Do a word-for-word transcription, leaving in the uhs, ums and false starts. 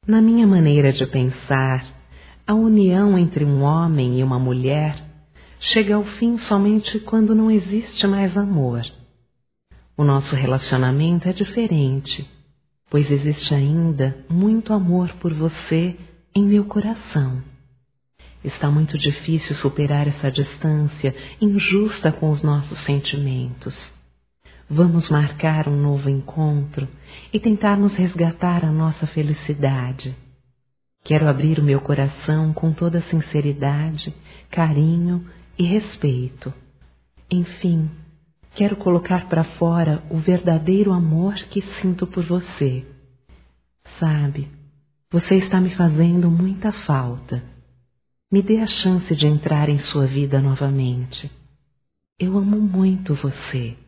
Na minha maneira de pensar, a união entre um homem e uma mulher chega ao fim somente quando não existe mais amor. O nosso relacionamento é diferente, pois existe ainda muito amor por você em meu coração. Está muito difícil superar essa distância injusta com os nossos sentimentos. Vamos marcar um novo encontro e tentarmos resgatar a nossa felicidade. Quero abrir o meu coração com toda sinceridade, carinho e respeito. Enfim, quero colocar para fora o verdadeiro amor que sinto por você. Sabe, você está me fazendo muita falta. Me dê a chance de entrar em sua vida novamente. Eu amo muito você.